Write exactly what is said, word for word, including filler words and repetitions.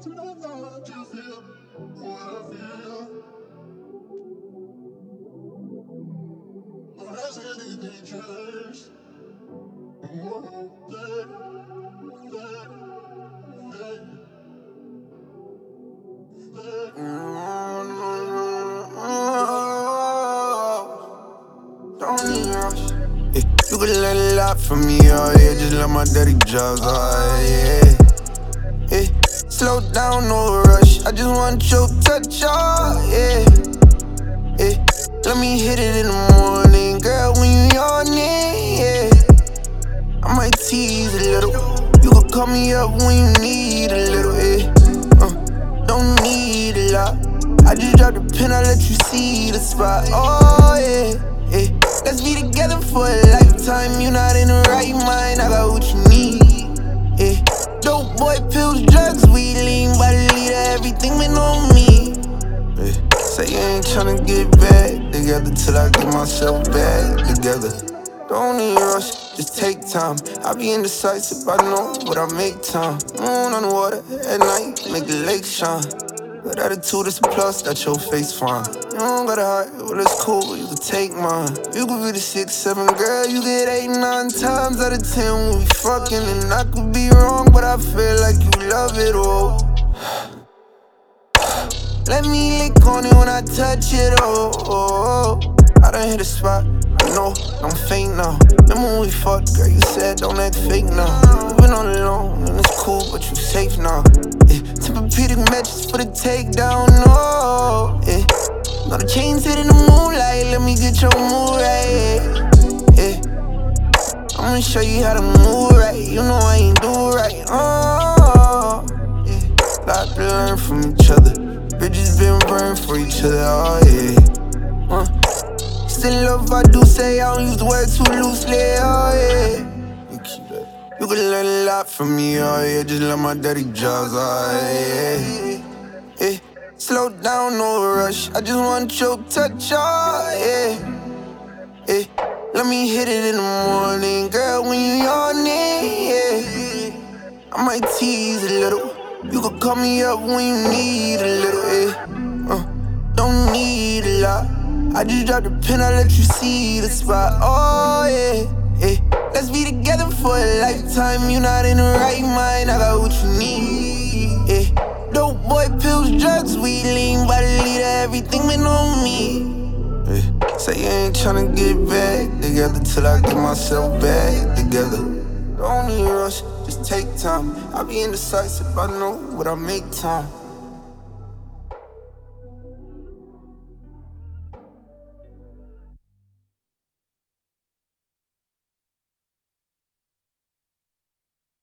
You could learn a lot from me, oh yeah. Just let my dirty drugs, oh yeah. Yeah. Slow down, no rush. I just want your touch, oh yeah. Yeah. Let me hit it in the morning, girl, when you yawning, yeah. I might tease a little. You could call me up when you need a little, yeah. Uh, don't need a lot. I just dropped the pin, I let you see the spot, oh yeah. Yeah. Let's be together for a lifetime. You not in the right mind, I got what you need. Yeah. Dope boy, pills, drugs, weed, lean by the leader, everything been on me. Yeah. Say you ain't tryna get back together till I get myself back together. Don't need rush, just take time. I be indecisive, I know, but I make time. Moon on the water at night, make the lake shine. Good attitude is a plus, that your face fine. You don't gotta hide, well it's cool, you can take mine. You could be the six, seven, girl, you get eight, nine times out of ten when we fucking. And I could be wrong, but I feel like you love it all. Let me lick on it when I touch it, oh. I done hit a spot, I know, I'm faint now. Remember when we fucked, girl, you said don't act fake now. You been all alone, and it's cool, but you safe now. Yeah. Tempur-Pedic matches for the takedown, no. Yeah. Know the chains hit in the moonlight, let me get your mood right. Yeah. Yeah. I'ma show you how to move right, you know I ain't do right. Oh, yeah. Lot to learn from each other. Bridges been burned for each other, oh yeah. Uh. Still love I do say, I don't use the word too loosely, oh yeah. You keep that. You can learn a lot from me, oh yeah. Just let my dirty drugs, oh yeah. Yeah. Slow down, no rush. I just want your touch, oh yeah. Yeah. Let me hit it in the morning, girl, when you yawning, yeah. I might tease a little. You could call me up when you need a little, yeah. Uh, don't need a lot. I just dropped the pin, I let you see the spot, oh yeah. Yeah. Let's be together for a lifetime. You not in the right mind, I got what you need. Yeah. Dope boy, pills, drugs, weed, lean by the leader, everything been on me. Yeah. Say you ain't tryna get back together till I get myself back together. Don't need rush, just take time. I be indecisive, I know, but I make time.